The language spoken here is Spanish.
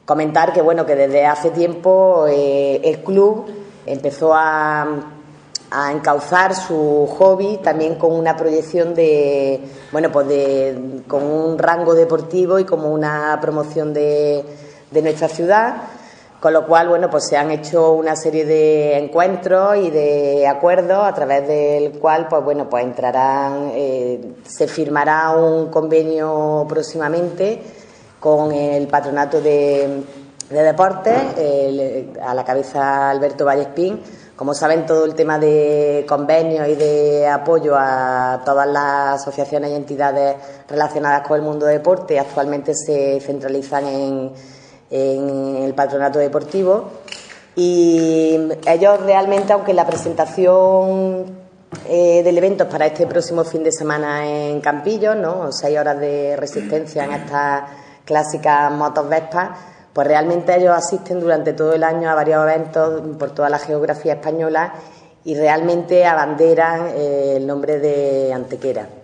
Comentar que, bueno, que desde hace tiempo el club empezó a encauzar su hobby también con una proyección con un rango deportivo y como una promoción de nuestra ciudad, con lo cual, bueno, pues se han hecho una serie de encuentros y de acuerdos a través del cual, pues bueno, pues entrarán, se firmará un convenio próximamente con el Patronato de Deportes, a la cabeza Alberto Vallespín. Como saben, todo el tema de convenios y de apoyo a todas las asociaciones y entidades relacionadas con el mundo del deporte actualmente se centralizan en el Patronato Deportivo, y ellos realmente, aunque la presentación del evento es para este próximo fin de semana en Campillos, ¿no?, 6 horas de resistencia en estas clásicas motos Vespas, pues realmente ellos asisten durante todo el año a varios eventos por toda la geografía española y realmente abanderan el nombre de Antequera.